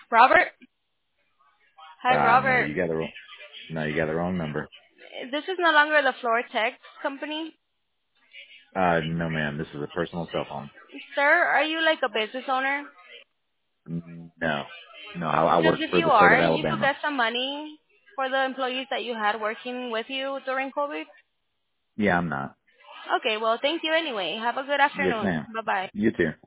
Robert? Hi, No, Robert. you got the wrong number. This is no longer the Floor Tech company. No, ma'am. This is a personal cell phone. Sir, are you like a business owner? No, no. I Because work if for you the state are, of you could Alabama. get some money for the employees that you had working with you during COVID. Yeah, I'm not. Okay, well, thank you anyway. Have a good Yes, afternoon. ma'am. Bye-bye. You too.